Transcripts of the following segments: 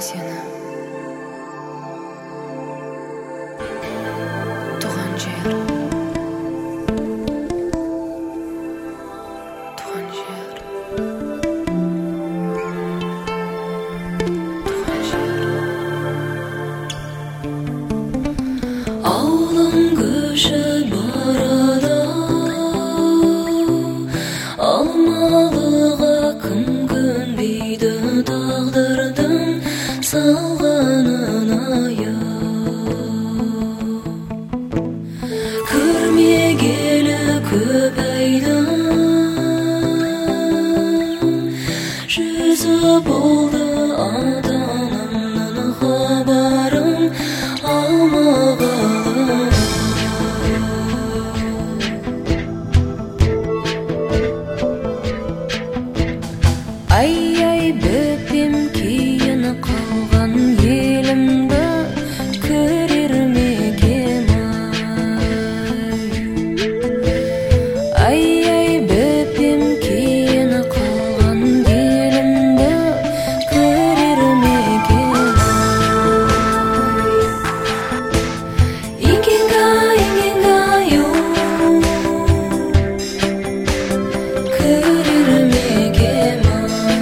сені. Туған жер. Туған жер. Туған жер. Ауылың көшіп барады, алмалыға кім көнбейді, тағдырдың салғанын аяп. Көрмегелі көп айды, жүзі болды ата-анамнан хабарым алмағалы. Ай-ай бөпем кейін қалған елімді көрер ме екем ай. Ай-ай бөпем кейін қалған елімді көрер ме екем ай. Ингенга-ю көрер ме екем ай.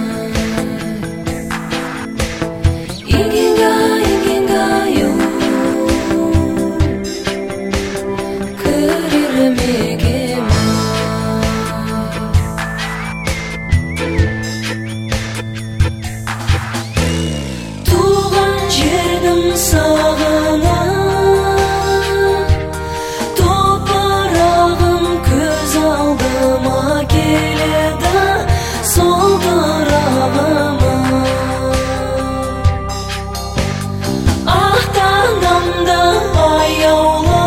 Ингенга-ю көрер ме екем ай. Туған жердің сағына топырағым көз алдыма келеді, сол тарағыма ақтанамды аяулы,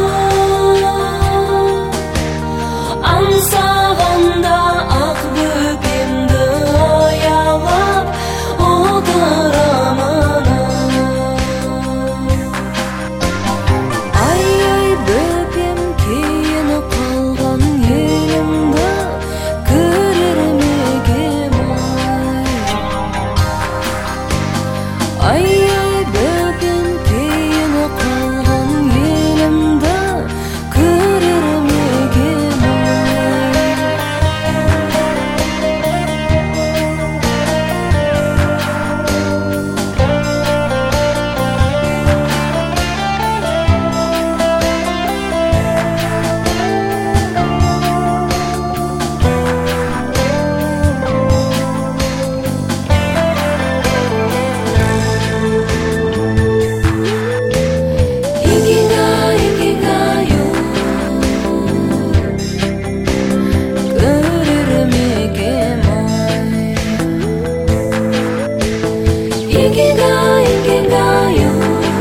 аңсағанда ақ бөпемді аялап отырамын. Ай-ай бөпем кейін қалған елімді көрер ме екем ай. Ай-ай бөпем кейін қалған елімді көрер ме екем ай. Ингенга-ю көрер ме екем ай. Ингенга-ю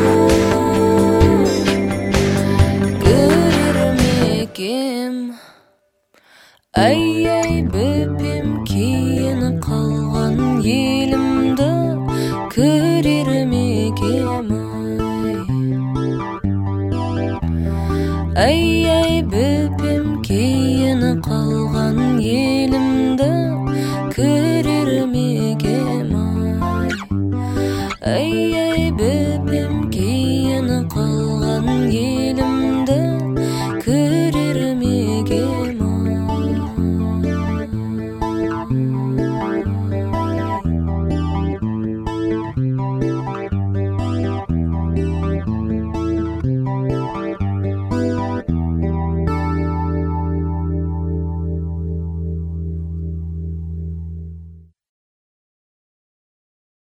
көрер ме екем. Ай-ай бөпем кейін қалған елімді көрер ме екем ай. Ай-ай бөпем кейін қалған елімді көрер ме екем ай. Ай-ай